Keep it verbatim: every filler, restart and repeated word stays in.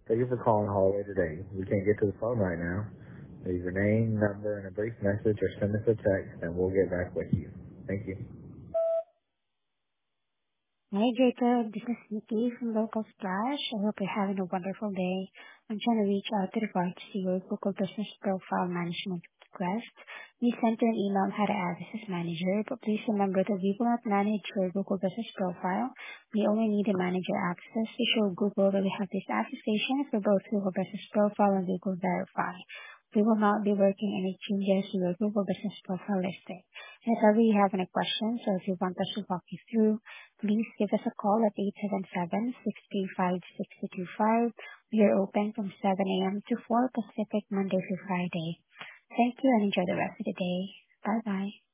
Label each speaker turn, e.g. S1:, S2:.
S1: Thank you for calling Hallway today. We can't get to the phone right now. Leave your name, number, and a brief message or send us a text and we'll get back with you. Thank you.
S2: Hi, Jacob. This is Nikki from Local Splash. I hope you're having a wonderful day. I'm trying to reach out to regards to your Google Business Profile Management request. We sent you an email on how to add this as manager, but please remember that we will not manage your Google Business Profile. We only need to manage your access to show Google that we have this attestation for both Google Business Profile and Google Verify. We will not be working any changes to your Google Business Profile listing. If ever you have any questions or if you want us to walk you through, please give us a call at eight seven seven, six three five, six two two five. We are open from seven a.m. to four Pacific, Monday through Friday. Thank you and enjoy the rest of the day. Bye-bye.